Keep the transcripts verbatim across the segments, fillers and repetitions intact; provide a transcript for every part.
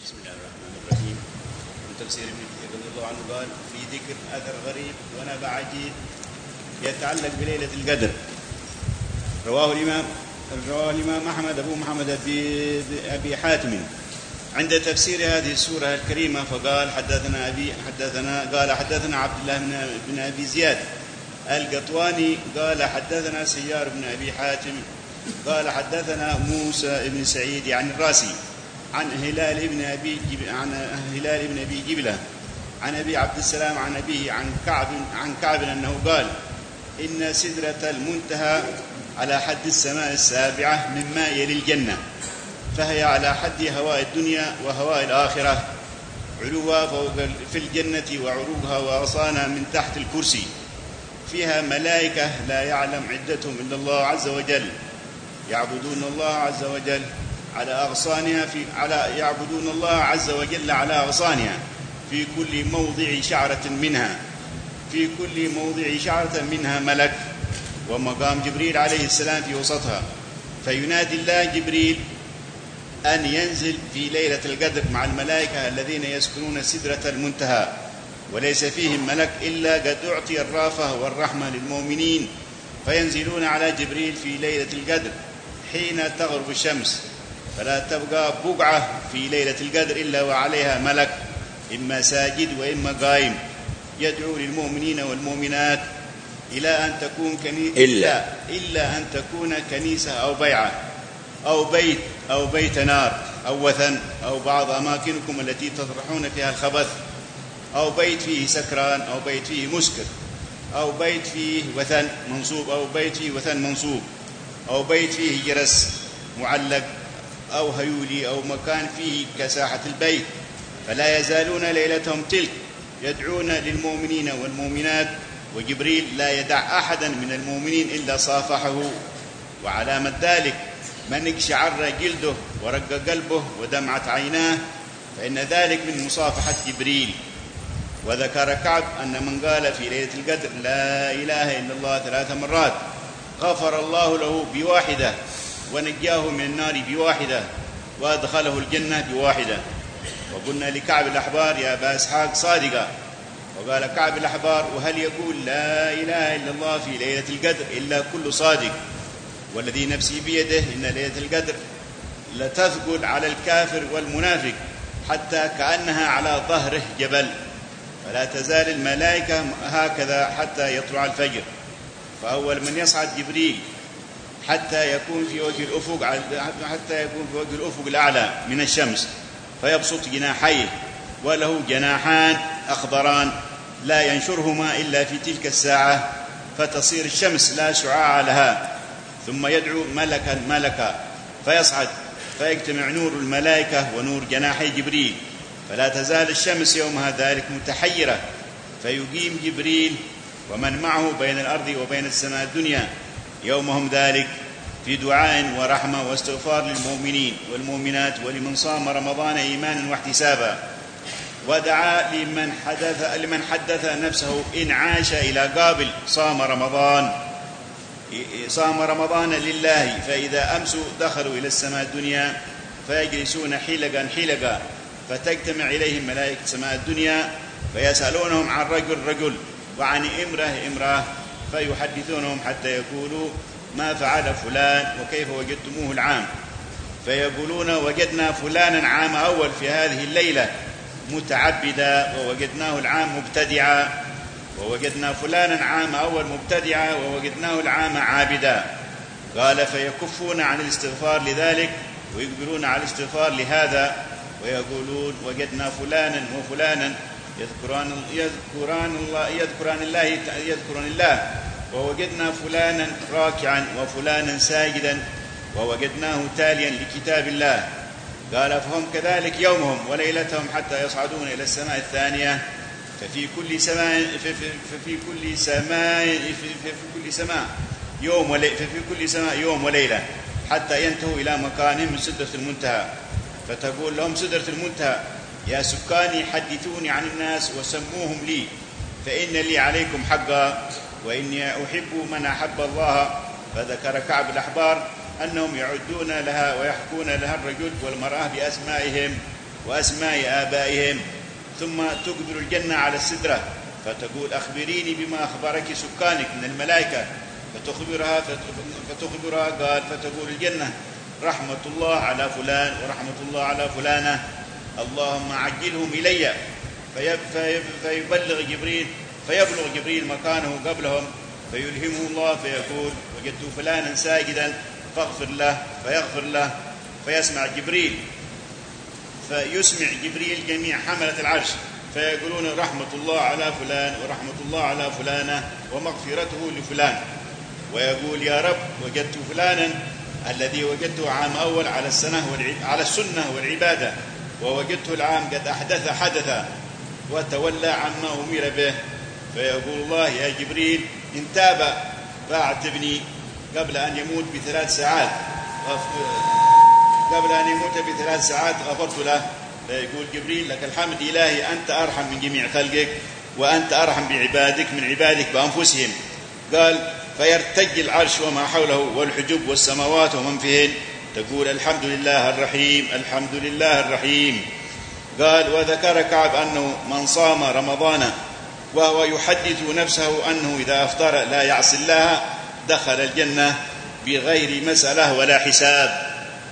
بسم الله الرحمن الرحيم. من تفسير ابن كثير رضي الله عنه قال: في ذكر أثر غريب ونبع عجيب يتعلق بليلة القدر. رواه الإمام رواه الإمام أحمد أبو محمد أبي حاتم عند تفسير هذه السورة الكريمة، فقال: حدثنا أبي حدثنا قال حدثنا عبد الله بن أبي زياد القطواني قال حدثنا سيار بن أبي حاتم قال حدثنا موسى بن سعيد عن الراسي عن هلال بن أبي عن هلال بن أبي جبلة عن أبي عبد السلام عن أبيه عن كعب عن كعب أنه قال: إن سدرة المنتهى على حد السماء السابعة مما يلي الجنة، فهي على حد هواء الدنيا وهواء الآخرة، علوها فوق في الجنة وعروقها وأغصانها من تحت الكرسي، فيها ملائكة لا يعلم عدتهم إلا الله عز وجل، يعبدون الله عز وجل على أغصانها في على يعبدون الله عز وجل على أغصانها في كل موضع شعرة منها في كل موضع شعرة منها ملك، ومقام جبريل عليه السلام في وسطها، فينادي الله جبريل أن ينزل في ليلة القدر مع الملائكة الذين يسكنون سدرة المنتهى، وليس فيهم ملك إلا قد أعطي الرافة والرحمة للمؤمنين، فينزلون على جبريل في ليلة القدر حين تغرب الشمس، فلا تبقى بقعة في ليلة القدر إلا وعليها ملك، إما ساجد وإما قائم، يدعو للمؤمنين والمؤمنات إلى أن تكون كنيسة إلا, إلا أن تكون كنيسة أو بيعة أو بيت أو بيت نار أو وثن أو بعض أماكنكم التي تطرحون فيها الخبث، أو بيت فيه سكران أو بيت فيه مسكر، أو بيت فيه وثن منصوب أو بيت فيه وثن منصوب، أو بيت فيه جرس معلق أو هيولي أو مكان فيه كساحة البيت، فلا يزالون ليلتهم تلك يدعون للمؤمنين والمؤمنات، وجبريل لا يدع أحدا من المؤمنين إلا صافحه، وعلامة ذلك من اقشعر جلده ورق قلبه ودمعت عيناه، فإن ذلك من مصافحة جبريل. وذكر كعب أن من قال في ليلة القدر لا إله إلا الله ثلاث مرات غفر الله له بواحدة، ونجاه من النار بواحدة، وأدخله الجنة بواحدة. وقلنا لكعب الأحبار: يا أبا إسحاق صادقا. وقال كعب الأحبار: وهل يقول لا إله إلا الله في ليلة القدر إلا كل صادق؟ والذي نفسي بيده إن ليلة القدر لتثقل على الكافر والمنافق حتى كأنها على ظهره جبل، فلا تزال الملائكة هكذا حتى يطلع الفجر، فأول من يصعد جبريل حتى يكون في وجه الأفق حتى يكون في وجه الأفق الأعلى من الشمس، فيبسط جناحيه، وله جناحان أخضران لا ينشرهما إلا في تلك الساعة، فتصير الشمس لا شعاع لها، ثم يدعو ملكا ملكا فيصعد، فيجتمع نور الملائكة ونور جناحي جبريل، فلا تزال الشمس يومها ذلك متحيرة، فيقيم جبريل ومن معه بين الأرض وبين السماء الدنيا يومهم ذلك في دعاء ورحمة واستغفار للمؤمنين والمؤمنات ولمن صام رمضان إيمانا واحتسابا، ودعا لمن حدث, لمن حدث نفسه إن عاش إلى قابل صام رمضان صام رمضان لله، فإذا أمسوا دخلوا إلى السماء الدنيا فيجلسون حلقا حلقا، فتجتمع إليهم ملائكة السماء الدنيا فيسألونهم عن رجل رجل وعن امرأة امرأة، فيحدثونهم حتى يقولوا: ما فعل فلان وكيف وجدتموه العام؟ فيقولون: وجدنا فلانا عام أول في هذه الليلة متعبدا، ووجدناه العام مبتدعا، ووجدنا فلانا عام أول مبتدعا، ووجدناه العام عابدا. قال: فيكفون عن الاستغفار لذلك ويقبلون على الاستغفار لهذا، ويقولون: وجدنا فلانا وفلانا يذكران يذكران الله يذكران الله يذكران الله ووجدنا فلانا راكعا وفلانا ساجدا ووجدناه تاليا لكتاب الله. قال: فهم كذلك يومهم وليلتهم حتى يصعدون إلى السماء الثانية، ففي كل سماء ففي كل سماء في كل سماء يوم وليلة ففي كل سماء يوم وليلة حتى ينتهوا إلى مكانهم من سدرة المنتهى، فتقول لهم سدرة المنتهى: يا سكاني حدثوني عن الناس وسموهم لي، فإن لي عليكم حقا، وإني أحب من أحب الله. فذكر كعب الأحبار أنهم يعدون لها ويحكون لها الرجل والمرأة بأسمائهم، وأسماء آبائهم، ثم تقبل الجنة على السدرة فتقول أخبريني بما أخبرك سكانك من الملائكة، فتخبرها فتخبرها قال فتقول الجنة رحمة الله على فلان ورحمة الله على فلانة، اللهم عجلهم إلي، فيبلغ جبريل فيبلغ جبريل مكانه قبلهم فيلهمه الله فيقول وجدت فلانا ساجدا فاغفر له، فيغفر له، فيسمع جبريل فيسمع جبريل جميع حملة العرش فيقولون رحمة الله على فلان ورحمة الله على فلانة ومغفرته لفلان، ويقول يا رب وجدت فلانا الذي وجدته عام أول على السنة على السنة والعبادة، ووجدته العام قد أحدث حدثا وتولى عما أمر به، فيقول الله يا جبريل إن تاب فاعتبني قبل أن يموت بثلاث ساعات قبل أن يموت بثلاث ساعات غفرت له، فيقول جبريل لك الحمد إلهي أنت أرحم من جميع خلقك وأنت أرحم بعبادك من عبادك بأنفسهم. قال فيرتج العرش وما حوله والحجب والسماوات ومن فيهن، تقول الحمد لله الرحيم الحمد لله الرحيم. قال وذكر كعب أنه من صام رمضان وهو يحدث نفسه أنه إذا أفطر لا يعصي الله دخل الجنة بغير مسألة ولا حساب.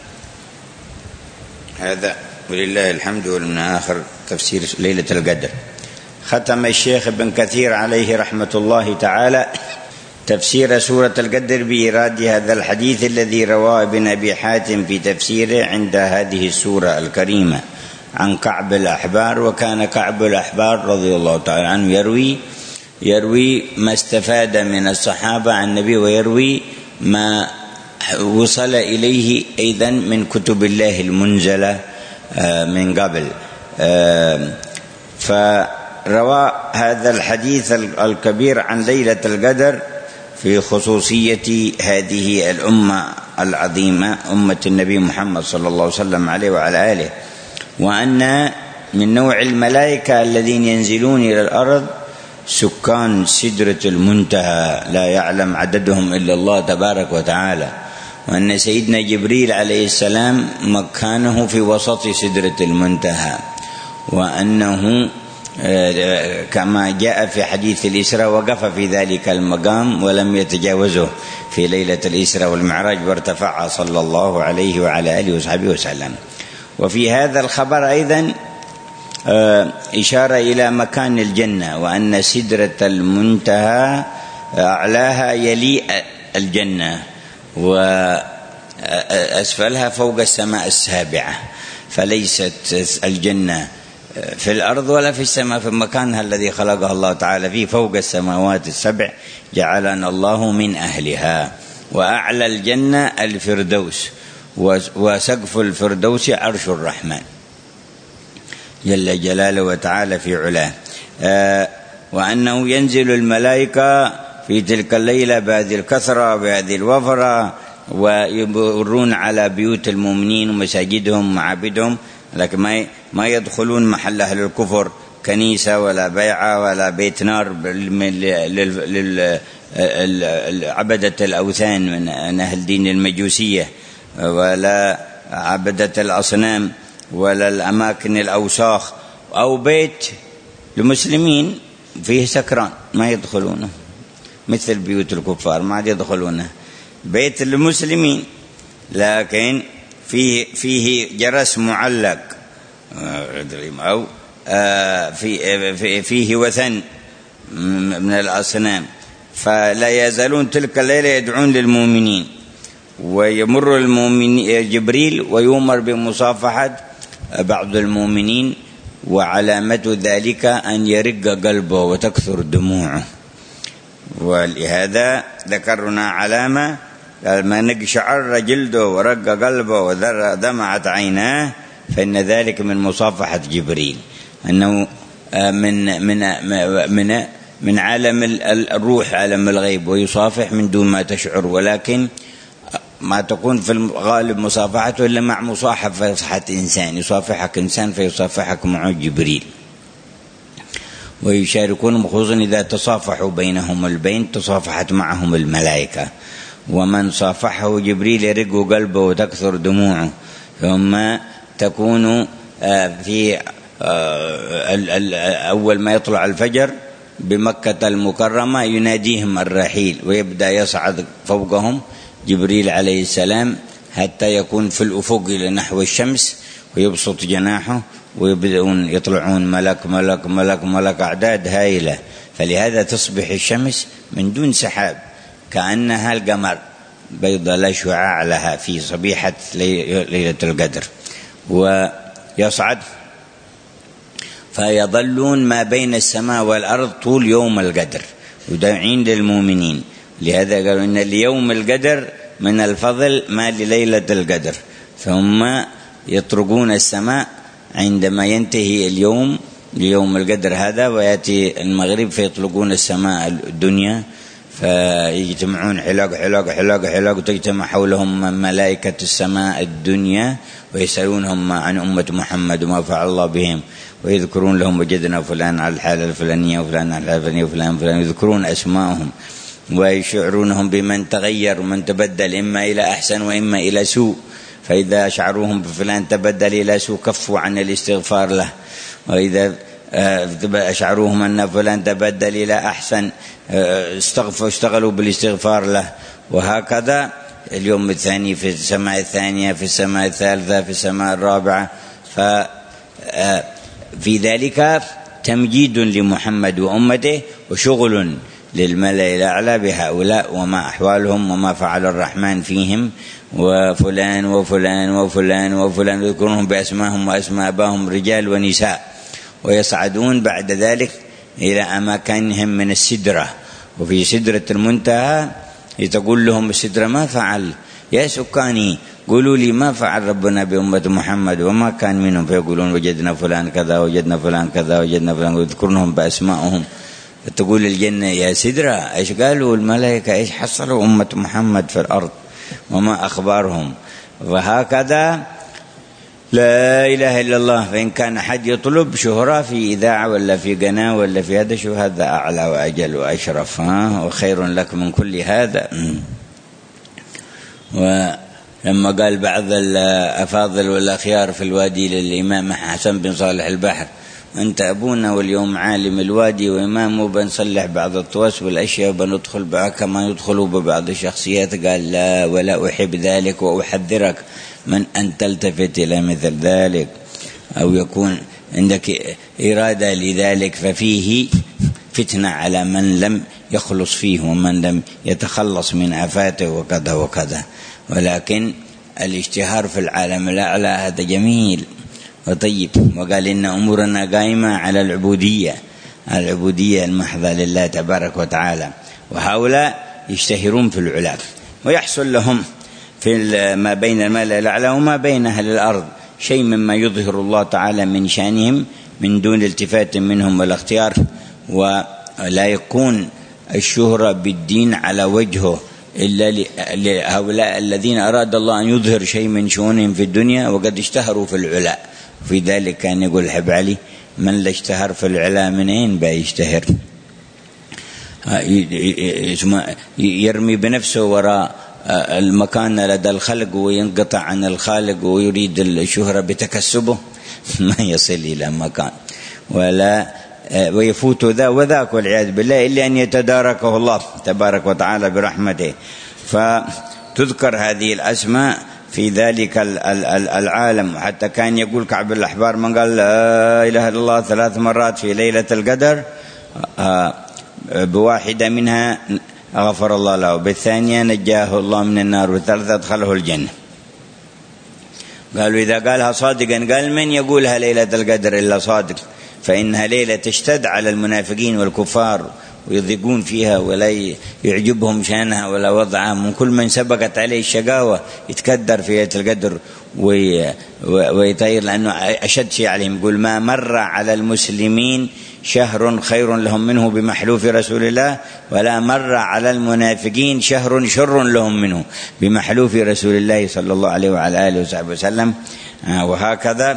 هذا ولله الحمد ومن آخر تفسير ليلة القدر. ختم الشيخ ابن كثير عليه رحمة الله تعالى تفسير سورة القدر بإيراد هذا الحديث الذي رواه ابن أبي حاتم في تفسيره عند هذه السورة الكريمة عن كعب الأحبار. وكان كعب الأحبار رضي الله تعالى عنه يروي يروي ما استفاد من الصحابة عن النبي، ويروي ما وصل إليه أيضا من كتب الله المنزلة من قبل. فروى هذا الحديث الكبير عن ليلة القدر في خصوصية هذه الأمة العظيمة أمة النبي محمد صلى الله عليه وسلم عليه وعلى آله، وأن من نوع الملائكة الذين ينزلون إلى الأرض سكان سدرة المنتهى لا يعلم عددهم إلا الله تبارك وتعالى، وأن سيدنا جبريل عليه السلام مكانه في وسط سدرة المنتهى، وأنه كما جاء في حديث الإسراء وقف في ذلك المقام ولم يتجاوزه في ليلة الإسراء والمعراج وارتفع صلى الله عليه وعلى آله وصحبه وسلم. وفي هذا الخبر أيضا إشارة إلى مكان الجنة، وأن سدرة المنتهى أعلاها يلي الجنة وأسفلها فوق السماء السابعة، فليست الجنة في الأرض ولا في السماء، في مكانها الذي خلقها الله تعالى فيه فوق السماوات السبع، جعلنا الله من أهلها. وأعلى الجنة الفردوس، وسقف الفردوس عرش الرحمن جل جلاله وتعالى في علاه. آه وأنه ينزل الملائكة في تلك الليلة بهذه الكثرة بهذه الوفرة، ويمرون على بيوت المؤمنين ومساجدهم ومعابدهم، لكن ما ما يدخلون محل أهل الكفر كنيسة ولا بيعة ولا بيت نار لعبدة الأوثان من أهل دين المجوسية، ولا عبدة الأصنام، ولا الأماكن الأوساخ، أو بيت لمسلمين فيه سكران ما يدخلونه مثل بيوت الكفار ما يدخلونه، بيت المسلمين لكن فيه فيه جرس معلق أو في فيه وثن من الأصنام، فلا يزالون تلك الليلة يدعون للمؤمنين، ويمر المؤمن جبريل ويؤمر بمصافحة بعض المؤمنين، وعلامة ذلك أن يرق قلبه وتكثر دموعه. ولهذا ذكرنا علامة لما نقشعر جلده ورق قلبه ودمعت عيناه، فإن ذلك من مصافحة جبريل، أنه من من من من عالم الروح عالم الغيب، ويصافح من دون ما تشعر، ولكن ما تكون في الغالب مصافحته إلا مع مصاحبة إنسان، يصافحك إنسان فيصافحك معه جبريل، ويشاركون خصوصا إذا تصافحوا بينهم البين تصافحت معهم الملائكة. ومن صافحه جبريل يرق قلبه وتكثر دموعه، ثم تكون في أول ما يطلع الفجر بمكة المكرمة يناديهم الرحيل، ويبدأ يصعد فوقهم جبريل عليه السلام حتى يكون في الأفق إلى نحو الشمس، ويبسط جناحه ويبدأون يطلعون ملك ملك ملك ملك أعداد هائلة. فلهذا تصبح الشمس من دون سحاب كأنها القمر بيضاء لا شعاع لها في صبيحة ليلة القدر، ويصعد فيظلون ما بين السماء والأرض طول يوم القدر وداعين للمؤمنين. لهذا قالوا إن اليوم القدر من الفضل ما لليلة القدر، ثم يطرقون السماء عندما ينتهي اليوم ليوم القدر هذا، ويأتي المغرب فيطلقون السماء الدنيا، فيجتمعون حلاق حلاق حلاق حلاق، وتجتمع حولهم ملائكة السماء الدنيا ويسألونهم عن أمة محمد وما فعل الله بهم، ويذكرون لهم وجدنا فلان على الحالة الفلانية وفلان على الحالة الفلانية وفلان فلان، يذكرون أسماءهم ويشعرونهم بمن تغير ومن تبدل إما إلى أحسن وإما إلى سوء. فإذا شعروهم بفلان تبدل إلى سوء كفوا عن الاستغفار له، وإذا أشعروهم أن فلان تبدل إلى أحسن استغفروا اشتغلوا بالاستغفار له. وهكذا اليوم الثاني في السماء الثانية، في السماء الثالثة، في السماء الرابعة. ففي ذلك تمجيد لمحمد وأمته وشغل للملأ الأعلى بهؤلاء وما أحوالهم وما فعل الرحمن فيهم، وفلان وفلان وفلان وفلان، يذكرونهم بأسمائهم وأسماء أباهم رجال ونساء. ويصعدون بعد ذلك إلى أماكنهم من السدرة، وفي سدرة المنتهى تقول لهم السدرة ما فعل يا سكاني، قولوا لي ما فعل ربنا بأمة محمد وما كان منهم، فيقولون وجدنا فلان كذا وجدنا فلان كذا وجدنا فلان، ويذكرونهم بأسمائهم. تقول الجنة يا سدرة إيش قالوا الملائكة، إيش حصلوا أمة محمد في الأرض وما أخبارهم. وهكذا لا إله إلا الله. فإن كان أحد يطلب شهرة في إذاعة ولا في قناة ولا في هذا، شو هذا أعلى وأجل وأشرف، ها وخير لك من كل هذا. ولما قال بعض الأفاضل والأخيار في الوادي للإمام حسن بن صالح البحر، أنت أبونا واليوم عالم الوادي وإمامه، بنصلح بعض الطوس والأشياء وبندخل بها كما يدخلوا ببعض الشخصيات. قال لا، ولا أحب ذلك، وأحذرك من أن تلتفت إلى مثل ذلك أو يكون عندك إرادة لذلك، ففيه فتنة على من لم يخلص فيه ومن لم يتخلص من آفاته وكذا وكذا. ولكن الاشتهار في العالم الأعلى هذا جميل وطيب. وقال إن أمورنا قائمة على العبودية، العبودية المحضة لله تبارك وتعالى. وهؤلاء يشتهرون في العلا، ويحصل لهم في ما بين الملأ الأعلى وما بين أهل الأرض شيء مما يظهر الله تعالى من شأنهم من دون التفات منهم ولا اختيار. ولا يكون الشهرة بالدين على وجهه إلا لهؤلاء الذين أراد الله أن يظهر شيء من شؤونهم في الدنيا وقد اشتهروا في العلا. في ذلك كان يقول حب علي من لا اشتهر في العلا منين بيشتهر، يرمي بنفسه وراء المكان لدى الخلق وينقطع عن الخالق ويريد الشهرة بتكسبه ما يصل إلى مكان ولا ويفوت ذا وذاك والعياذ بالله إلا أن يتداركه الله تبارك وتعالى برحمته. فتذكر هذه الأسماء في ذلك العالم. حتى كان يقول كعب الأحبار من قال لا إله إلا الله ثلاث مرات في ليلة القدر بواحدة منها غفر الله له، بالثانية نجاه الله من النار، والثالثة أدخله الجنة. قالوا إذا قالها صادقا، قال من يقولها ليلة القدر إلا صادق، فإنها ليلة تشتد على المنافقين والكفار ويضيقون فيها ولا يعجبهم شأنها ولا وضعها. من كل من سبقت عليه الشقاوة يتكدر في ليلة القدر ويطير، لأنه أشد شيء عليهم. يقول ما مر على المسلمين شهر خير لهم منه بمحلوف رسول الله، ولا مر على المنافقين شهر شر لهم منه بمحلوف رسول الله صلى الله عليه وعلى آله وصحبه وسلم. وهكذا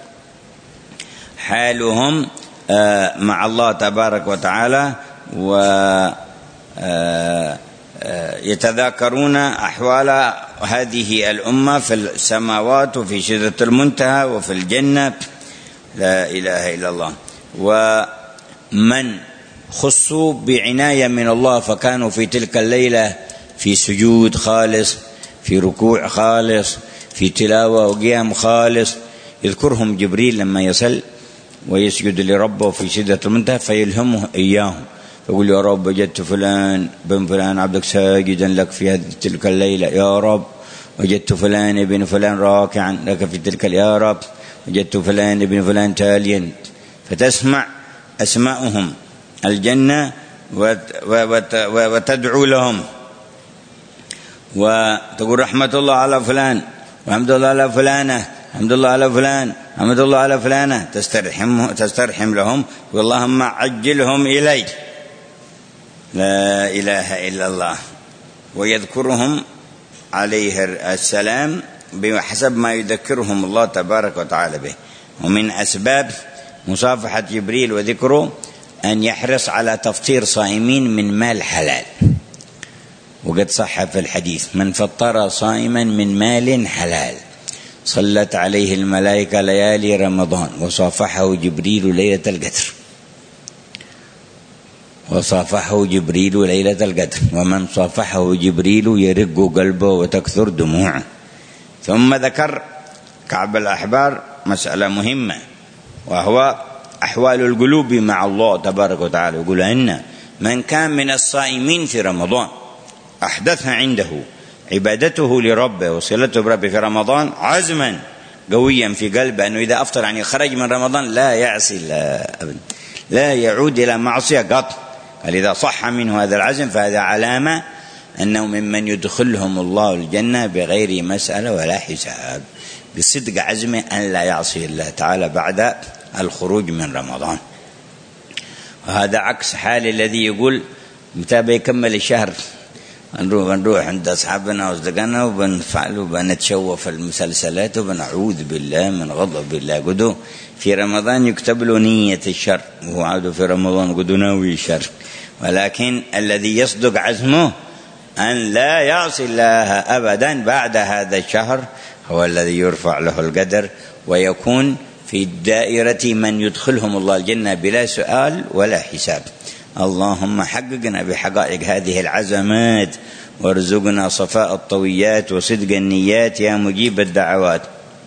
حالهم مع الله تبارك وتعالى، ويتذاكرون أحوال هذه الأمة في السماوات وفي شدة المنتهى وفي الجنة. لا إله إلا الله. ومن خصوا بعناية من الله فكانوا في تلك الليلة في سجود خالص، في ركوع خالص، في تلاوة وقيام خالص، يذكرهم جبريل لما يصل ويسجد لربه في شدة المنتهى فيلهمه إياهم، يقول يا رب وجدت فلان بن فلان عبدك ساجدا لك في هذه تلك الليلة، يا رب وجدت فلان ابن فلان راكعا لك في تلك، يا رب وجدت فلان ابن فلان تاليا، فتسمع أسماءهم الجنة وتدعو لهم وتقول رحمة الله على فلان وحمد الله على فلانة، الحمد لله على فلان، الحمد لله على فلانة، تسترحم تسترحم لهم واللهم عجلهم إلي. لا إله إلا الله. ويذكرهم عليه السلام بحسب ما يذكرهم الله تبارك وتعالى به. ومن أسباب مصافحة جبريل وذكره أن يحرص على تفطير صائمين من مال حلال، وقد صح في الحديث من فطر صائما من مال حلال صلت عليه الملائكة ليالي رمضان وصافحه جبريل ليلة القدر، وصافحه جبريل ليلة القدر، ومن صافحه جبريل يرق قلبه وتكثر دموعه. ثم ذكر كعب الأحبار مسألة مهمة وهو أحوال القلوب مع الله تبارك وتعالى. يقول إن من كان من الصائمين في رمضان أحدث عنده عبادته لربه وصلته بربه في رمضان عزما قويا في قلبه أنه إذا أفطر يعني خرج من رمضان لا يعصي الله أبدا، لا يعود إلى معصية قط. قال إذا صح منه هذا العزم فهذا علامة أنه ممن يدخلهم الله الجنة بغير مسألة ولا حساب، بصدق عزمه أن لا يعصي الله تعالى بعد الخروج من رمضان. وهذا عكس حال الذي يقول متى بيكمل الشهر نروح نروح عند أصحابنا وأصدقائنا وبنفعل وبنتشوف المسلسلات وبنعوذ بالله من غضب الله. قدو في رمضان يكتب له نية الشر وهو عاد في رمضان قدو ناوي الشر. ولكن الذي يصدق عزمه أن لا يعصي الله أبدا بعد هذا الشهر هو الذي يرفع له القدر ويكون في دائرة من يدخلهم الله الجنة بلا سؤال ولا حساب. اللهم حققنا بحقائق هذه العزمات وارزقنا صفاء الطويات وصدق النيات يا مجيب الدعوات.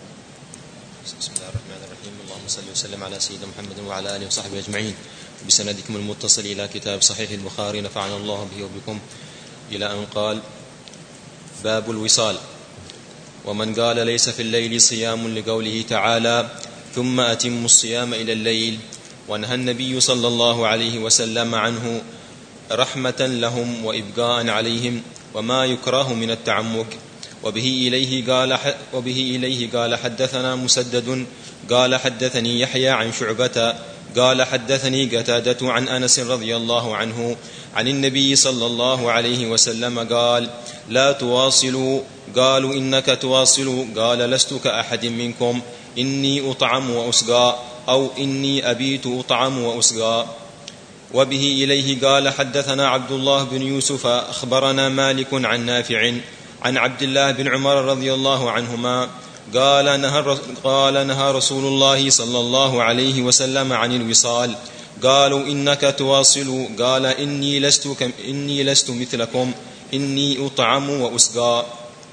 بسم الله الرحمن الرحيم. اللهم صل وسلم على سيدنا محمد وعلى آله وصحبه أجمعين. بسندكم المتصل إلى كتاب صحيح البخاري نفعنا الله به وبكم إلى أن قال: باب الوصال. ومن قال ليس في الليل صيام لقوله تعالى: ثم أتموا الصيام إلى الليل، ونهى النبي صلى الله عليه وسلم عنه رحمة لهم وإبقاء عليهم وما يكره من التعمق. وبه إليه قال وبه إليه قال حدثنا مسدد قال حدثني يحيى عن شعبة قال حدثني قتادة عن أنس رضي الله عنه عن النبي صلى الله عليه وسلم قال: لا تواصلوا. قالوا: إنك تواصل؟ قال: لست كأحد منكم، إني أطعم وأسقى، أو إني أبيت أطعم وأسقى. وبه إليه قال حدثنا عبد الله بن يوسف أخبرنا مالك عن نافع عن عبد الله بن عمر رضي الله عنهما قال نهى, قال نهى رسول الله صلى الله عليه وسلم عن الوصال. قالوا: إنك تواصل؟ قال: إني لست, إني لست مثلكم، إني أطعم وأسقى.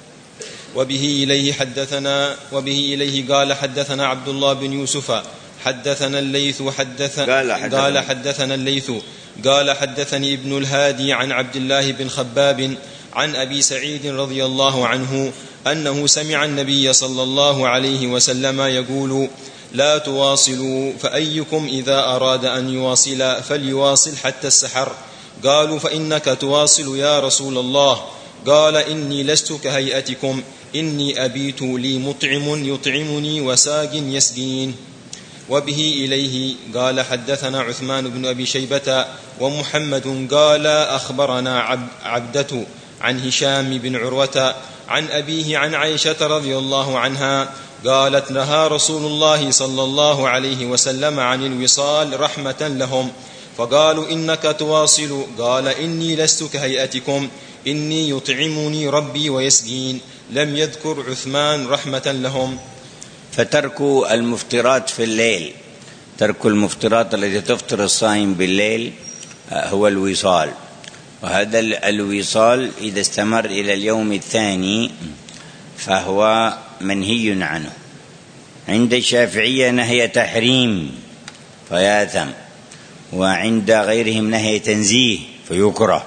وبه إليه حدثنا وبه إليه قال حدثنا عبد الله بن يوسف حدثنا الليث حدث قال حدثنا, قال حدثنا الليث قال حدثني ابن الهادي عن عبد الله بن خباب عن أبي سعيد رضي الله عنه أنه سمع النبي صلى الله عليه وسلم يقول: لا تواصلوا، فأيكم إذا أراد أن يواصل فليواصل حتى السحر. قالوا: فإنك تواصل يا رسول الله؟ قال: إني لست كهيئتكم، إني أبيت لي مطعم يطعمني وساق يسقين. وبه إليه قال حدثنا عثمان بن أبي شيبة ومحمد قال أخبرنا عبدة عن هشام بن عروة عن أبيه عن عائشة رضي الله عنها قالت: نهى رسول الله صلى الله عليه وسلم عن الوصال رحمة لهم، فقالوا: إنك تواصل؟ قال: إني لست كهيئتكم، إني يطعمني ربي ويسقين، لم يذكر عثمان رحمة لهم. فترك المفطرات في الليل، ترك المفطرات التي تفطر الصائم بالليل هو الوصال، وهذا الوصال إذا استمر إلى اليوم الثاني فهو منهي عنه. عند الشافعية نهي تحريم فياثم، وعند غيرهم نهي تنزيه فيكره،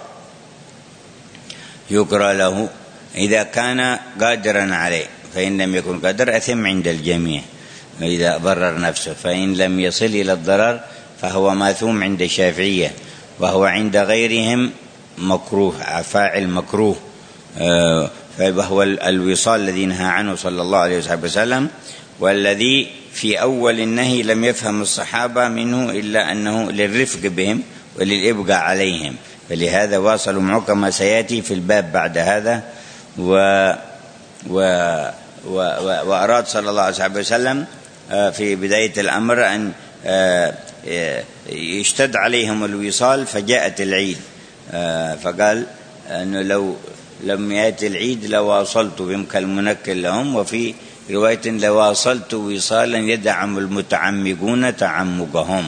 يكره له إذا كان قادرا عليه، فإن لم يكن قادر أثم عند الجميع إذا ضرر نفسه، فإن لم يصل إلى الضرر فهو ماثوم عند الشافعية، وهو عند غيرهم مكروه، فاعل مكروه. فهو الوصال الذي نهى عنه صلى الله عليه وسلم، والذي في أول النهي لم يفهم الصحابة منه إلا أنه للرفق بهم وللإبقاء عليهم، فلهذا واصلوا معه كما سيأتي في الباب بعد هذا. و و و وأراد صلى الله عليه وسلم في بداية الأمر أن يشتد عليهم الوصال، فجاءت العيد فقال أنه لو لم يأتي العيد لواصلت بهم كالمنكل لهم، وفي رواية لواصلت وصالا يدعم المتعمقون تعمقهم،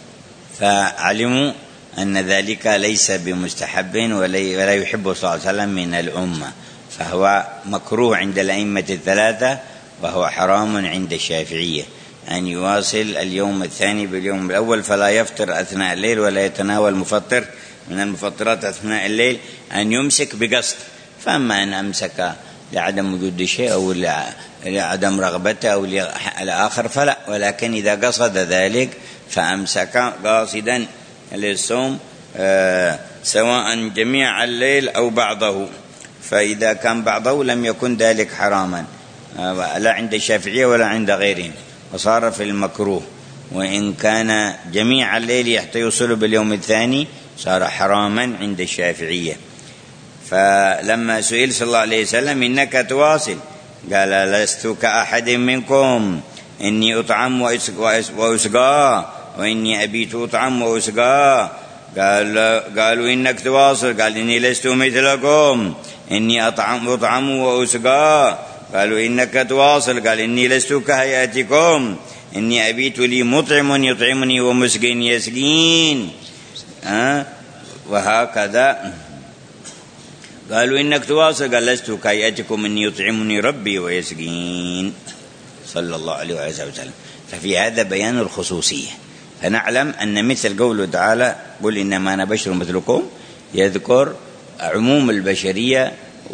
فعلموا أن ذلك ليس بمستحب ولا يحب صلى الله عليه وسلم من الأمة، فهو مكروه عند الأئمة الثلاثة، وهو حرام عند الشافعية أن يواصل اليوم الثاني باليوم الأول، فلا يفطر أثناء الليل ولا يتناول مفطر من المفطرات أثناء الليل، أن يمسك بقصد. فأما أن أمسك لعدم وجود شيء أو لعدم رغبته أو لآخر فلا، ولكن إذا قصد ذلك فأمسك قاصدا للصوم سواء جميع الليل أو بعضه، فإذا كان بعضه لم يكن ذلك حراما لا عند الشافعية ولا عند غيرهم، وصار في المكروه. وإن كان جميع الليل حتى يوصل باليوم الثاني صار حراما عند الشافعية. فلما سئل صلى الله عليه وسلم إنك تواصل قال لست كأحد منكم إني أطعم وأسقى وإني أبيت أطعم وأسقى. قال قالوا إنك تواصل، قال إني لست مثلكم إني أطعم أطعم وأسقى. قالوا إنك تواصل، قال إني لست كهيئتكم إني أبيت لي مطعم يطعمني ومسقين يسقين. أه؟ وهكذا قالوا إنك تواصل، قال لست كهيئتكم إني يطعمني ربي ويسقين صلى الله عليه وسلم. ففي هذا بيان الخصوصية، فنعلم أن مثل قوله تعالى قل إنما أنا بشر مثلكم يذكر عموم البشرية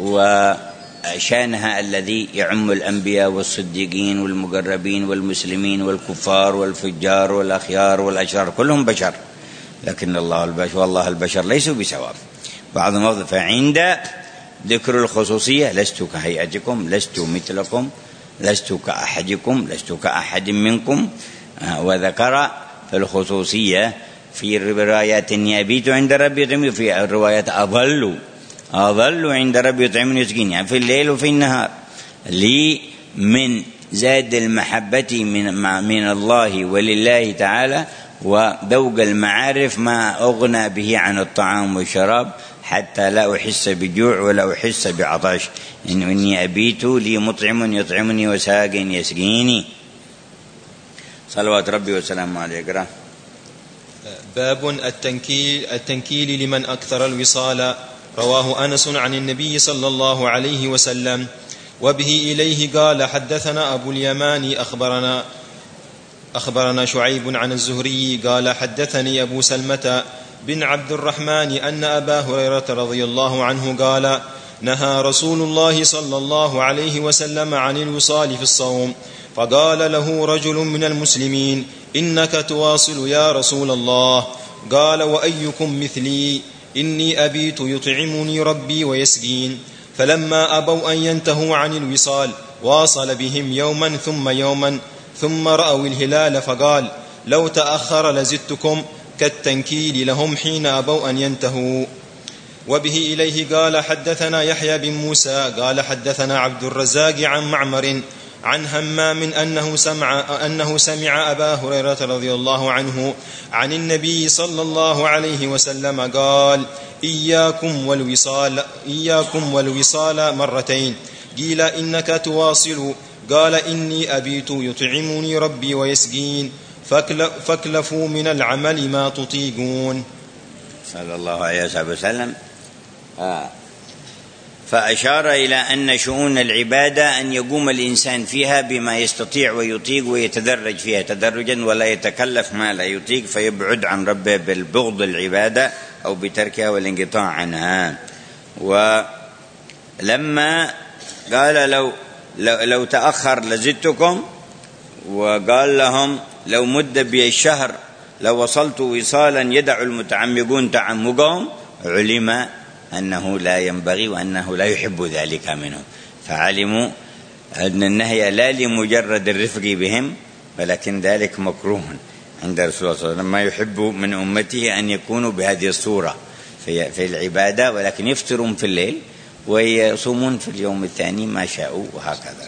وشانها الذي يعم الأنبياء والصديقين والمقربين والمسلمين والكفار والفجار والأخيار والأشرار، كلهم بشر، لكن الله البشر والله البشر ليسوا بسواء بعضهم أفضل. فعند ذكر الخصوصية لست كهيئتكم لست مثلكم لست كأحدكم لست كأحد منكم، وذكر في الخصوصية في الروايات إني أبيت عند ربي يطعمني، في الروايات أظل أظل عند ربي يطعمني يسقيني، يعني في الليل وفي النهار، لي من زاد المحبة من, من الله ولله تعالى وذوق المعارف ما أغنى به عن الطعام والشراب حتى لا أحس بجوع ولا أحس بعطش، إن إني أبيت لي مطعم يطعمني وساق يسقيني صلوات ربي وسلامه عليه. باب التنكيل, التنكيل لمن أكثر الوصال. رواه أنس عن النبي صلى الله عليه وسلم. وبه إليه قال حدثنا أبو اليمان أخبرنا أخبرنا شعيب عن الزهري قال حدثني أبو سلمة بن عبد الرحمن أن أبا هريرة رضي الله عنه قال نهى رسول الله صلى الله عليه وسلم عن الوصال في الصوم، فقال له رجل من المسلمين إنك تواصل يا رسول الله. قال وأيكم مثلي إني أبيت يطعمني ربي ويسقين. فلما أبوا أن ينتهوا عن الوصال واصل بهم يوما ثم يوما ثم رأوا الهلال فقال لو تأخر لزدتكم، كالتنكيل لهم حين أبوا أن ينتهوا. وبه إليه قال حدثنا يحيى بن موسى قال حدثنا عبد الرزاق عن معمر عن همام أنه سمع, أنه سمع أبا هريرة رضي الله عنه عن النبي صلى الله عليه وسلم قال إياكم والوصال, إياكم والوصال مرتين، قيل إنك تواصل، قال إني أبيت يطعمني ربي ويسقين، فاكلفوا من العمل ما تطيقون. صلى الله عليه وسلم. آه. فأشار إلى أن شؤون العبادة أن يقوم الإنسان فيها بما يستطيع ويطيق ويتدرج فيها تدرجا، ولا يتكلف ما لا يطيق فيبعد عن ربه بالبغض العبادة أو بتركها والانقطاع عنها. ولما قال لو, لو, لو تأخر لزدتكم، وقال لهم لو مد بي الشهر لو وصلت وصالا يدع المتعمقون تعمقهم، علم أنه لا ينبغي وأنه لا يحب ذلك منهم، فعلموا أن النهي لا لمجرد الرفق بهم، ولكن ذلك مكروه عند رسول الله صلى الله عليه وسلم، ما يحب من أمته أن يكونوا بهذه الصورة في العبادة، ولكن يفطرون في الليل ويصومون في اليوم الثاني ما شاءوا، وهكذا.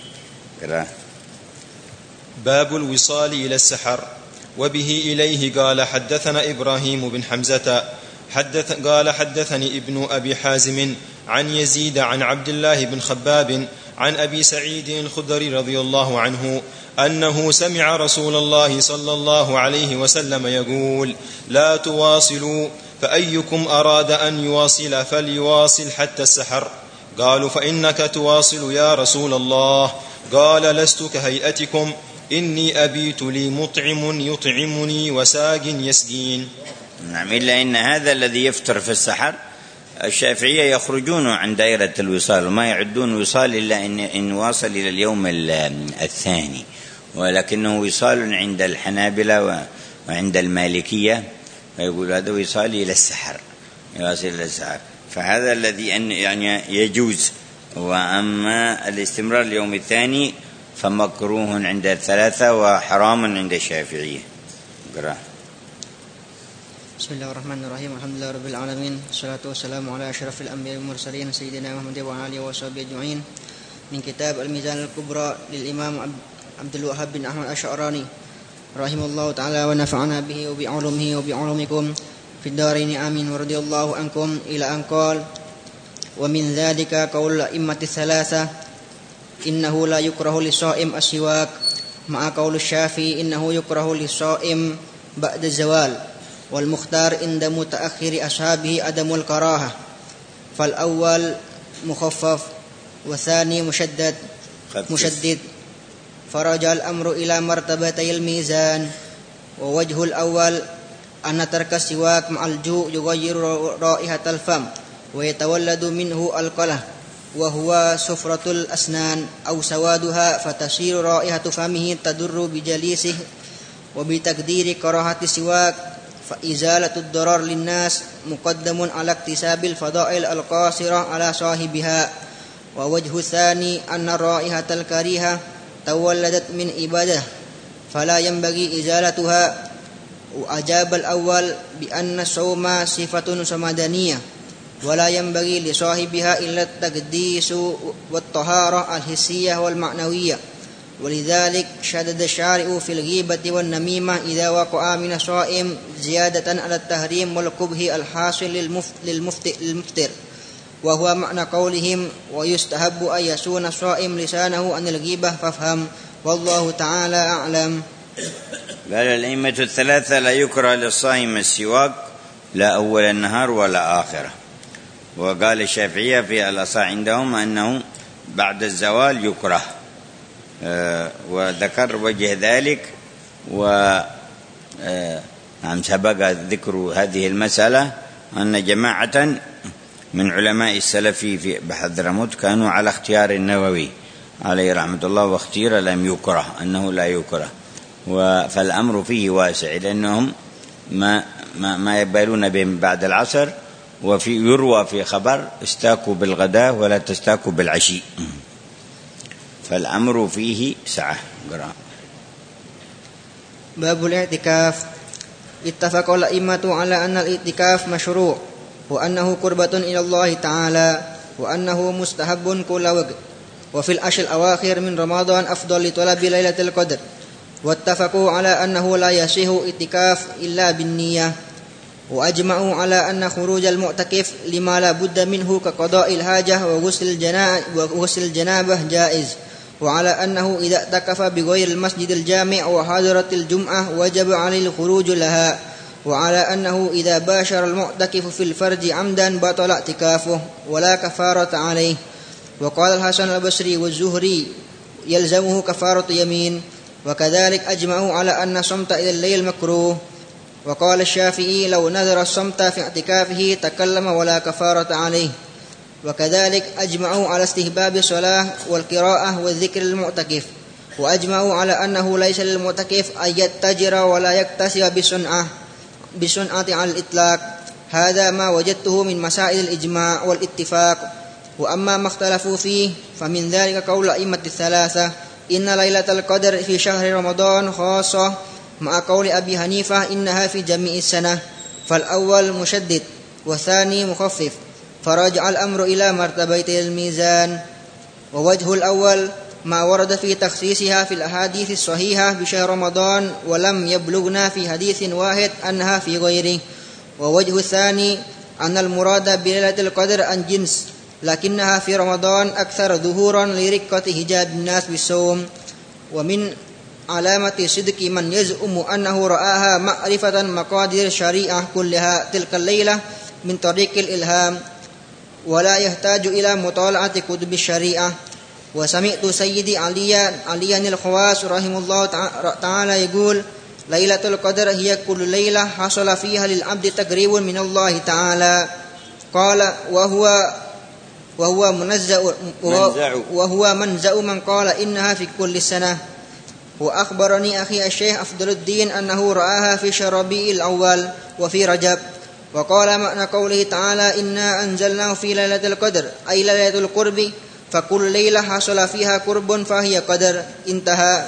باب الوصال إلى السحر. وبه إليه قال حدثنا إبراهيم بن حمزة حدث قال حدثني ابن أبي حازم عن يزيد عن عبد الله بن خباب عن أبي سعيد الخدري رضي الله عنه أنه سمع رسول الله صلى الله عليه وسلم يقول: لا تواصلوا، فأيكم أراد أن يواصل فليواصل حتى السحر. قالوا: فإنك تواصل يا رسول الله. قال: لست كهيئتكم، إني أبيت لي مطعم يطعمني وساق يسقين. نعم، إلا إن هذا الذي يفطر في السحر الشافعية يخرجون عن دائرة الوصال، وما يعدون وصال إلا إن, إن واصل إلى اليوم الثاني، ولكنه وصال عند الحنابلة وعند المالكية، فيقول هذا وصال إلى السحر، يواصل إلى السحر، فهذا الذي يعني يجوز. وأما الاستمرار اليوم الثاني فمكروه عند الثلاثة وحرام عند الشافعية. قرأ. بسم الله الرحمن الرحيم. الحمد لله رب العالمين، والصلاة والسلام على أشرف الأنبياء والمرسلين سيدنا محمد وعلى آله وصحبه أجمعين. من كتاب الميزان الكبرى للإمام عبد الوهاب بن أحمد الشعراني رحمه الله تعالى، ونفعنا به وبعلومه وبعلومكم في الدارين آمين، ورضي الله عنكم، إلى أن قال: ومن ذلك قول الأئمة الثلاثة إنه لا يكره للصائم السواك، مع قول الشافعي إنه يكره للصائم بعد الزوال، والمختار عند متأخر أصحابه عدم الكراهة، فالأول مخفف والثاني مشدد مشدد فرجع الأمر إلى مرتبتي الميزان. ووجه الأول أن ترك السواك مع الجوع يغير رائحة الفم ويتولد منه القلة، وهو سفرة الأسنان أو سوادها، فتصير رائحة فمه تضر بجليسه. وبتقدير كراهة السواك فإزالة الضرر للناس مقدم على اكتساب الفضائل القاصرة على صاحبها. ووجه الثاني أن الرائحة الكريهة تولدت من عبادة فلا ينبغي إزالتها. وأجاب الأول بأن الصوم صفة سمدانية ولا ينبغي لصاحبها إلا التقديس والطهارة الحسية والمعنوية، ولذلك شدد الشارع في الغيبة والنميمة إذا وقع من الصائم زيادة على التحريم والقبح الحاصل للمفطر، وهو معنى قولهم: ويستحب أن يصون الصائم لسانه عن الغيبة، فافهم، والله تعالى أعلم. قال الأئمة الثلاثة: لا يكره للصائم السواك لا أول النهار ولا آخره. وقال الشافعية في الأصح عندهم أنه بعد الزوال يكره، أه وذكر وجه ذلك، و نعم سبق ذكر هذه المسألة أن جماعة من علماء السلف في بحضرموت كانوا على اختيار النووي عليه رحمة الله، واختير لم يكره، أنه لا يكره. فالأمر فيه واسع، لأنهم ما, ما, ما يبالون بهم بعد العصر. وفي يروى في خبر: استاكوا بالغداء ولا تستاكوا بالعشي، فالأمر فيه سعة. باب الاعتكاف. اتفق الأئمة على أن الاعتكاف مشروع، وأنه قربة إلى الله تعالى، وأنه مستحب كل وقت، وفي العشر الأواخر من رمضان أفضل لطلب ليلة القدر. واتفقوا على أنه لا يصح اعتكاف إلا بالنية. وأجمعوا على أن خروج المعتكف لما لا بد منه كقضاء الحاجة وغسل الجنابة جائز، وعلى أنه إذا اعتكف بغير المسجد الجامع وحضرة الجمعة وجب عليه الخروج لها، وعلى أنه إذا باشر المعتكف في الفرج عمدا بطل اعتكافه ولا كفارة عليه. وقال الحسن البصري والزهري يلزمه كفارة يمين، وكذلك أجمعوا على أن الصمت إلى الليل مكروه. وقال الشافعي لو نذر الصمت في اعتكافه تكلم ولا كفارة عليه. وكذلك أجمعوا على استحباب الصلاة والقراءة والذكر للمعتكف، وأجمعوا على أنه ليس للمعتكف أن يتجر ولا يكتسب بصنعة بصنعة على الإطلاق. هذا ما وجدته من مسائل الإجماع والاتفاق. وأما ما اختلفوا فيه فمن ذلك قول الأئمة الثلاثة إن ليلة القدر في شهر رمضان خاصة، مع قول أبي حنيفة إنها في جميع السنة، فالأول مشدد والثاني مخفف، فرجع الأمر إلى مرتبتي الميزان. ووجه الأول ما ورد في تخصيصها في الأحاديث الصحيحة بشهر رمضان ولم يبلغنا في حديث واحد أنها في غيره. ووجه الثاني أن المراد بليلة القدر عن جنس، لكنها في رمضان أكثر ظهورا لرقة حجاب الناس بالصوم. ومن علامة صدق من يزعم أنه رآها معرفة مقادير الشريعة كلها تلك الليلة من طريق الإلهام، ولا يحتاج إلى مطالعة كتب الشريعة. وسمعت سيدي علي علي الخواس رحمه الله تعالى يقول ليلة القدر هي كل ليلة حصل فيها للعبد تقريب من الله تعالى. قال وهو وهو منزع وهو منزع من قال إنها في كل سنة. وأخبرني أخي الشيخ أفضل الدين أنه رآها في شهر ربيع الأول وفي رجب. وقال معنى قوله تعالى إنا أنزلناه في ليلة القدر أي ليلة القرب، فكل ليلة حصل فيها قرب فهي قدر، انتهى.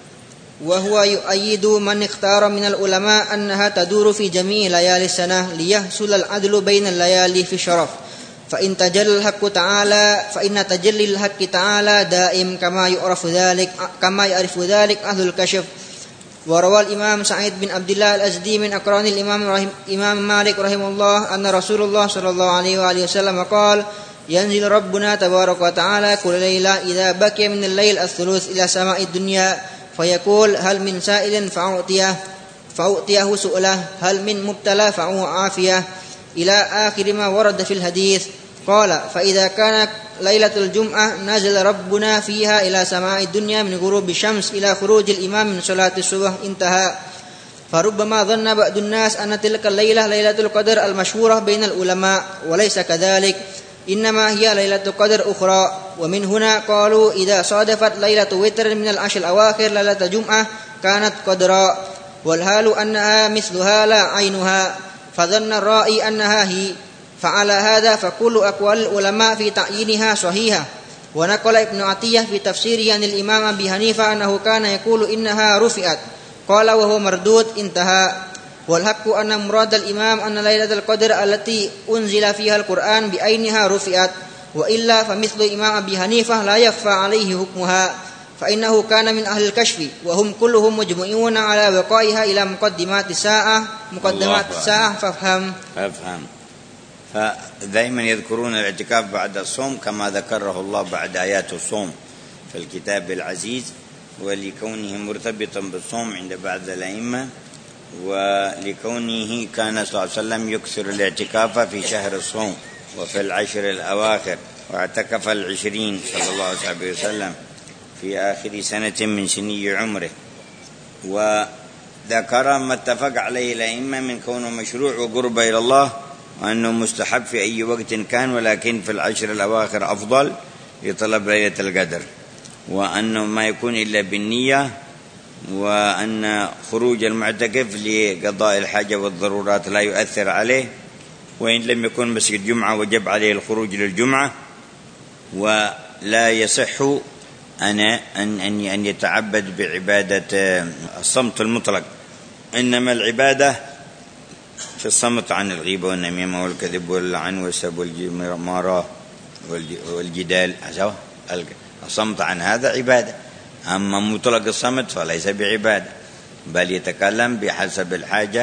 وهو يؤيد من اختار من العلماء أنها تدور في جميع ليالي السنة ليحصل العدل بين الليالي في شرف، فإن تجلى الحق تعالى فإن تجلي الحق تعالى دائم كما يعرف ذلك كما يعرف ذلك أهل الكشف. وروى الإمام سعيد بن عبد الله الأزدي من أقران الإمام رحم إمام مالك رحمه الله أن رسول الله صلى الله عليه وآله وسلم قال ينزل ربنا تبارك وتعالى كل ليلة إذا بقي من الليل الثلث إلى سماء الدنيا فيقول هل من سائل فأعطيه فأعطيه سؤله، هل من مبتلى فأعافيه، إلى آخر ما ورد في الحديث. قال فإذا كانت ليلة الجمعة نزل ربنا فيها إلى سماء الدنيا من غروب الشمس إلى خروج الإمام من صلاة الصبح، انتهى. فربما ظن بعض الناس أن تلك الليلة ليلة القدر المشهورة بين العلماء، وليس كذلك، إنما هي ليلة القدر أخرى. ومن هنا قالوا إذا صادفت ليلة وتر من العشر الأواخر ليلة جمعة كانت قدرا، والحال أنها مثلها لا عينها، فظن الرائي أنها هي. فعلى هذا فكل أقوال العلماء في تعيينها صحيحة. ونقل ابن عطية في تفسيره عن الإمام أبي حنيفة أنه كان يقول إنها رفعت، قال وهو مردود، انتهى. والحق أن مراد الإمام أن ليلة القدر التي أنزل فيها القرآن بعينها رفعت، وإلا فمثل الإمام أبي حنيفة لا يخفى عليه حكمها، فإنه كان من أهل الكشف وهم كلهم مجمعون على بقائها إلى مقدمات الساعة مقدمات الساعة فافهم فافهم فدائما يذكرون الاعتكاف بعد الصوم كما ذكره الله بعد آيات الصوم في الكتاب العزيز، ولكونه مرتبطا بالصوم عند بعض الأئمة، ولكونه كان صلى الله عليه وسلم يكثر الاعتكاف في شهر الصوم وفي العشر الأواخر، واعتكف العشرين صلى الله عليه وسلم في آخر سنة من سني عمره. وذكر ما اتفق عليه الأئمة من كونه مشروع وقرب إلى الله، وأنه مستحب في أي وقت كان، ولكن في العشر الأواخر أفضل لطلب ليلة القدر، وأنه ما يكون إلا بالنية، وأن خروج المعتكف لقضاء الحاجة والضرورات لا يؤثر عليه، وإن لم يكن مسجد جمعة وجب عليه الخروج للجمعة. ولا يصح أن أن أن يتعبد بعبادة الصمت المطلق، إنما العبادة في الصمت عن الغيبة والنميمة والكذب واللعن والسب والمراء والجدال، الصمت عن هذا عبادة. أما مطلق الصمت فليس بعبادة، بل يتكلم بحسب الحاجة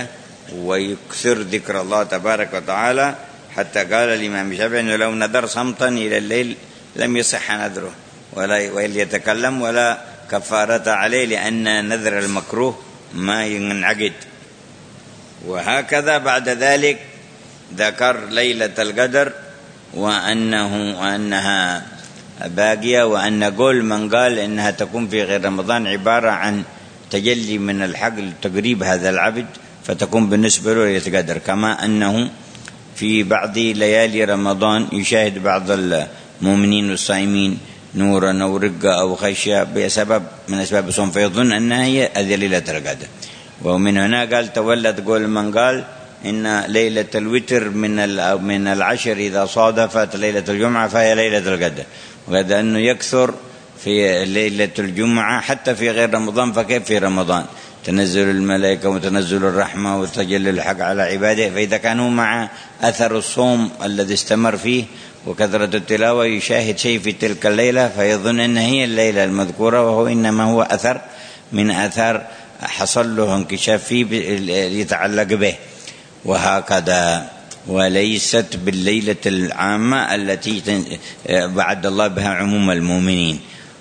ويكثر ذكر الله تبارك وتعالى، حتى قال الإمام الشافعي أنه لو نذر صمتا إلى الليل لم يصح نذره ولا وليتكلم ولا كفارة عليه، لأن نذر المكروه ما ينعقد. وهكذا بعد ذلك ذكر ليلة القدر وأنه وأنها باقية، وأن قول من قال إنها تكون في غير رمضان عبارة عن تجلي من الحق لتقريب هذا العبد، فتكون بالنسبة له ليلة القدر، كما أنه في بعض ليالي رمضان يشاهد بعض المؤمنين والصائمين نورا أو رقة أو خشية بسبب من أسباب الصوم، فيظن أنها هي هذه ليلة القدر. ومن هنا قال تولد قول من قال إن ليلة الوتر من من العشر إذا صادفت ليلة الجمعة فهي ليلة القدر، وقد أنه يكثر في ليلة الجمعة حتى في غير رمضان، فكيف في رمضان؟ تنزل الملائكة وتنزل الرحمة وتجلي الحق على عباده، فإذا كانوا مع أثر الصوم الذي استمر فيه وكثرة التلاوة يشاهد شيء في تلك الليلة فيظن أن هي الليلة المذكورة، وهو إنما هو أثر من أثار حصل له انكشاف فيه يتعلق به. وهكذا وليست بالليلة العامة التي بعد الله بها عموم المؤمنين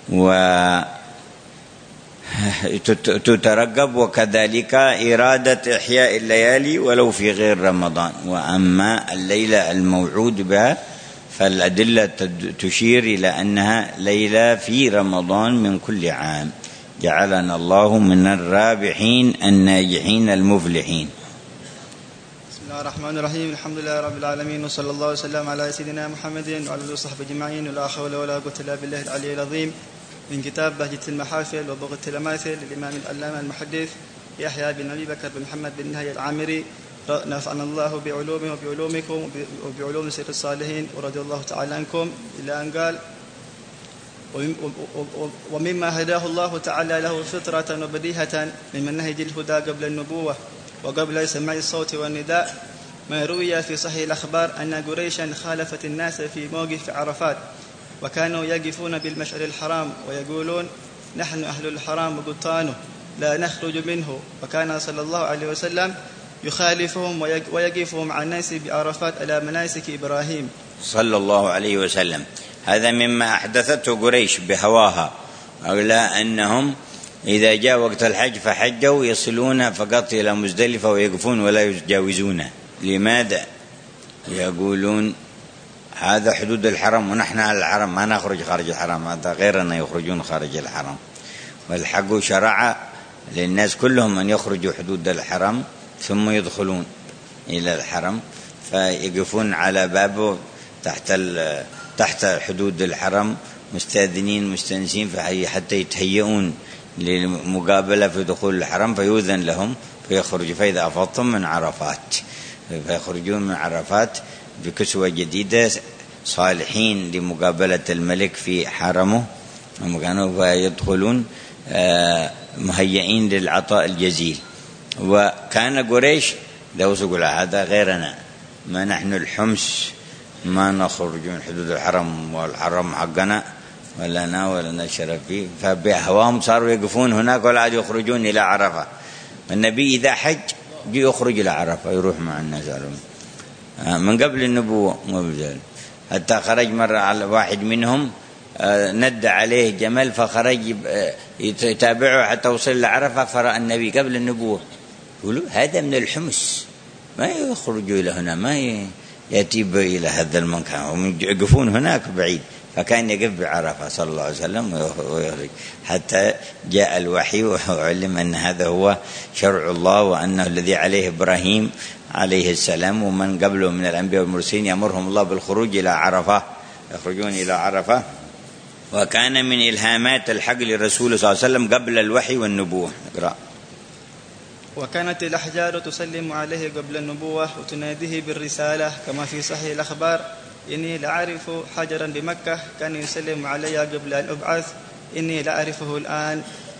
وتترقب، وكذلك إرادة إحياء الليالي ولو في غير رمضان. وأما الليلة الموعود بها فالأدلة تشير إلى أنها ليلة في رمضان من كل عام، جعلنا الله من الرابحين الناجحين المفلحين. بسم الله الرحمن الرحيم، الحمد لله رب العالمين، وصلى الله وسلم على سيدنا محمد وعلى آله وصحبه أجمعين، ولا حول ولا قوة إلا بالله العلي العظيم. من كتاب بهجة المحافل وبغية التماثل للإمام العلامة المحدث يحيى بن أبي بكر بن محمد بن نهي العامري، نفعنا الله بعلومه وبعلومكم وبعلوم سير الصالحين ورضي الله تعالى عنكم، إلى أن قال ومما هداه الله تعالى له فطرة وبديهة من منهج الهدى قبل النبوة وقبل سماع الصوت والنداء، ما روي في صحيح الأخبار أن قريشا خالفت الناس في موقف عرفات، وكانوا يقفون بالمشعر الحرام ويقولون نحن أهل الحرام وبطانه لا نخرج منه، وكان صلى الله عليه وسلم يخالفهم ويقفهم مع الناس بعرفات على مناسك إبراهيم صلى الله عليه وسلم. هذا مما أحدثته قريش بهواها، أولى أنهم إذا جاء وقت الحج فحجوا يصلون فقط إلى مزدلفة ويقفون ولا يتجاوزونه. لماذا؟ يقولون هذا حدود الحرم ونحن على الحرم ما نخرج خارج الحرم، هذا غيرنا يخرجون خارج الحرم. والحق شرع للناس كلهم أن يخرجوا حدود الحرم ثم يدخلون إلى الحرم، فيقفون على بابه تحت تحت حدود الحرم مستأذنين مستأنسين حتى يتهيئون للمقابلة في دخول الحرم، فيؤذن لهم فيخرج. فإذا أفضتم من عرفات فيخرجون من عرفات بكسوة جديدة صالحين لمقابلة الملك في حرمه، فيدخلون مهيئين للعطاء الجزيل. وكان قريش دوس يقول هذا غيرنا، ما نحن الحمس ما نخرج من حدود الحرم والحرم حقنا ولا نا ولا نشرف فيه، فبأهواهم صاروا يقفون هناك ولا عاد يخرجون إلى عرفة. النبي إذا حج يخرج إلى عرفة يروح مع الناس من قبل النبوة، حتى خرج مرة على واحد منهم ند عليه جمل فخرج يتابعه حتى وصل لعرفة، فرأى النبي قبل النبوة. يقولوا هذا من الحمص ما يخرجوا إلى هنا، ما يأتي إلى هذا المكان، هم يقفون هناك بعيد. فكان يقف بعرفة صلى الله عليه وسلم ويخرج حتى جاء الوحي وعلم أن هذا هو شرع الله، وأنه الذي عليه إبراهيم عليه السلام ومن قبله من الأنبياء والمرسلين يأمرهم الله بالخروج إلى عرفة، يخرجون إلى عرفة. وكان من إلهامات الحق للرسول صلى الله عليه وسلم قبل الوحي والنبوة. اقرأ. وكانت الأحجار تسلم عليه قبل النبوة وتناديه بالرسالة، كما في صحيح الأخبار إني لأعرف حجرا بمكة كان يسلم علي قبل أن أبعث إني لأعرفه الآن.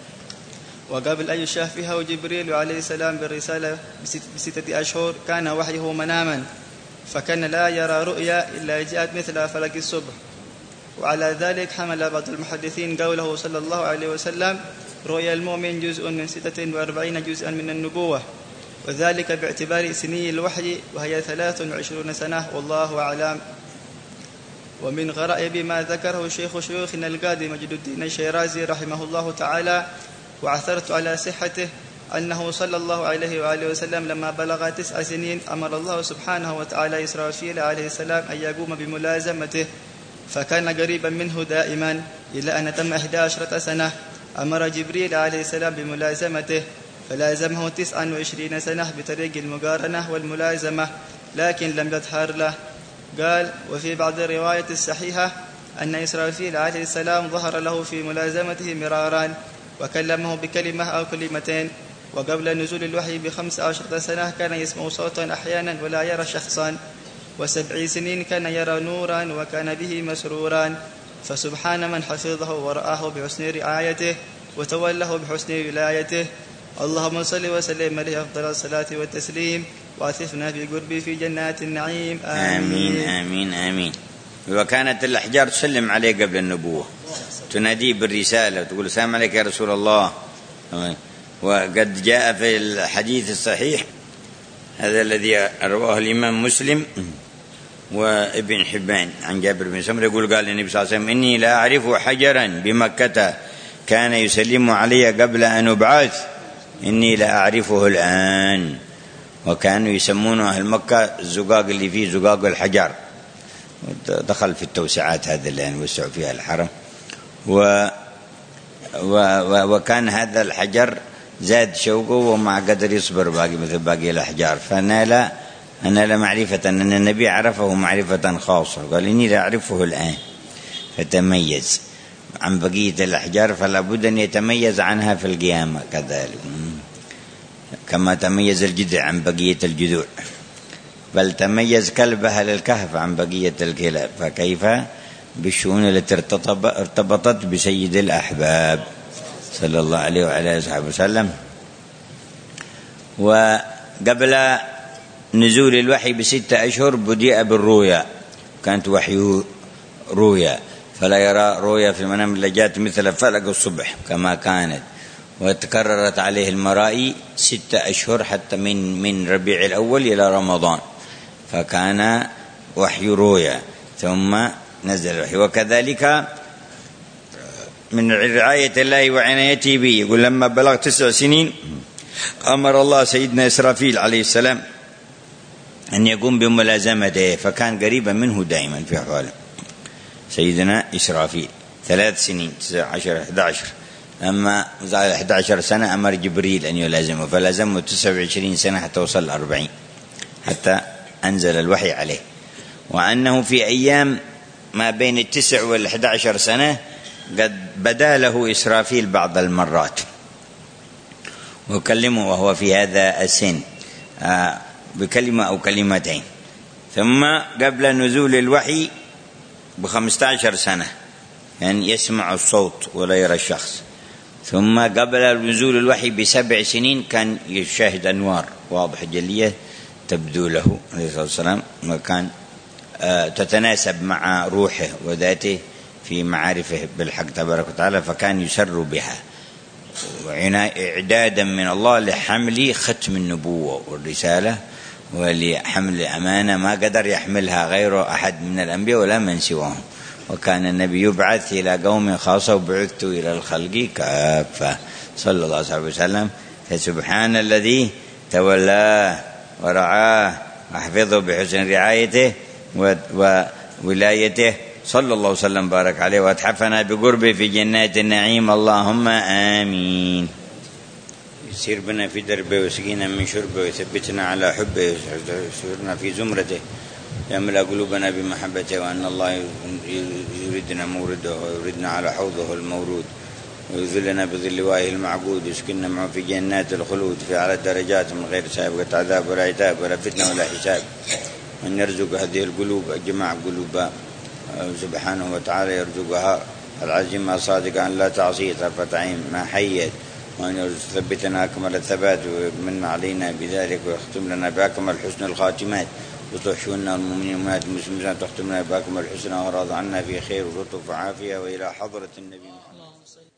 وقبل أن يشافهه جبريل عليه السلام بالرسالة بستة أشهر كان وحيه مناما، فكان لا يرى رؤيا إلا جاءت مثل فلك الصبح. وعلى ذلك حمل بعض المحدثين قوله صلى الله عليه وسلم رؤيا المؤمن جزء من ستة وأربعين جزءا من النبوة، وذلك باعتبار سني الوحي وهي ثلاث وعشرون سنة والله أعلم. ومن غرائب ما ذكره شيخ شيوخنا القاضي مجد الدين الشيرازي رحمه الله تعالى وعثرت على صحته أنه صلى الله عليه وآله وسلم لما بلغ تسع سنين أمر الله سبحانه وتعالى إسرافيل عليه السلام أن يقوم بملازمته، فكان قريبا منه دائما إلى أن تم إحدى عشرة سنة. أمر جبريل عليه السلام بملازمته فلازمه تسعا وعشرين سنة بطريق المقارنة والملازمة، لكن لم يظهر له. قال: وفي بعض الرواية الصحيحة أن إسرافيل عليه السلام ظهر له في ملازمته مرارا وكلمه بكلمة أو كلمتين. وقبل نزول الوحي بخمس عشرة سنة كان يسمع صوتا أحيانا ولا يرى شخصا، وسبع سنين كان يرى نورا وكان به مسرورا. فسبحان من حفظه ورآه بحسن رعايته وتوله بحسن ولايته. اللهم صل وسلم عليه أفضل الصلاة والتسليم وأثفنا بقربه في جنات النعيم. آمين آمين آمين, آمين. وكانت الأحجار تسلم عليه قبل النبوة، تناديه بالرسالة وتقول السلام عليك يا رسول الله. وقد جاء في الحديث الصحيح هذا الذي رواه الإمام مسلم وابن حبان عن جابر بن سمرة يقول: قال النبي صلى الله عليه وسلم: إني لا أعرف حجرا بمكة كان يسلم علي قبل أن أبعث، إني لا أعرفه الآن. وكانوا يسمونه أهل مكة الزقاق اللي فيه زقاق الحجر، دخل في التوسعات هذا الآن وسعوا فيها الحرم. و و وكان هذا الحجر زاد شوقه ومع قدر يصبر باقي مثل باقي الأحجار، فنال أنا معرفة أن النبي عرفه معرفة خاصة. قال: إني لا أعرفه الآن، فتميز عن بقية الأحجار، فلا بد أن يتميز عنها في القيامة كذلك، كما تميز الجذع عن بقية الجذوع، بل تميز كلب أهل الكهف عن بقية الكلاب، فكيف بالشؤون التي ارتبطت بسيد الأحباب صلى الله عليه وعلى آله وسلم. وقبل نزول الوحي بستة أشهر بدأ بالرؤيا، كانت وحي رؤيا، فلا يرى رؤيا في المنام إلا جاءت مثل فلق الصبح كما كانت، وتكررت عليه المرائي ستة أشهر حتى من من ربيع الأول إلى رمضان، فكان وحي رؤيا ثم نزل الوحي. وكذلك من رعاية الله وعنايته به، يقول: لما بلغ تسع سنين أمر الله سيدنا إسرافيل عليه السلام أن يقوم بملازمته، فكان قريبا منه دائما في أحواله. سيدنا إسرافيل ثلاث سنين تسع عشر أحد عشر، أما أحد عشر سنة أمر جبريل أن يلازمه، فلازمه تسع وعشرين سنة حتى وصل أربعين، حتى أنزل الوحي عليه. وأنه في أيام ما بين التسع والأحد عشر سنة قد بدا له إسرافيل بعض المرات وكلمه وهو في هذا السن بكلمة أو كلمتين. ثم قبل نزول الوحي بخمسة عشر سنة يعني يسمع الصوت ولا يرى الشخص. ثم قبل نزول الوحي بسبع سنين كان يشاهد أنوار واضحة جلية تبدو له عليه الصلاة والسلام، وكان تتناسب مع روحه وذاته في معارفه بالحق تبارك وتعالى، فكان يسر بها إعدادا من الله لحمل ختم النبوة والرسالة ولحمل أمانة ما قدر يحملها غير أحد من الأنبياء ولا من سواهم. وكان النبي يبعث إلى قوم خاصة وبعثت إلى الخلق كافة صلى الله عليه وسلم. فسبحان الذي تولاه ورعاه وحفظه بحسن رعايته وولايته صلى الله وسلم بارك عليه، واتحفنا بقربه في جنات النعيم، اللهم آمين. يسير بنا في دربه وسقينا من شربه ويثبتنا على حبه ويسيرنا في زمرته، يملأ قلوبنا بمحبته، وأن الله يريدنا مورده ويريدنا على حوضه المورود، ويذلنا بظل لوائه المعبود، يسكننا معه في جنات الخلود في أعلى الدرجات من غير سابقة عذاب ولا عتاب ولا فتنة ولا حساب. وأن يرزق هذه القلوب جماع قلوبها سبحانه وتعالى، يرزقها العزيمة صادقة أن لا تعصي طرفة عين ما حيت، وأن يثبتنا أكمل الثبات ويمن علينا بذلك، ويختم لنا بأكمل حسن الخاتمات، وتصلح شؤوننا المؤمنين والمؤمنات المسلمين، تختم لنا بأكمل الحسنى وراض عنا في خير ولطف وعافية، وإلى حضرة النبي محمد.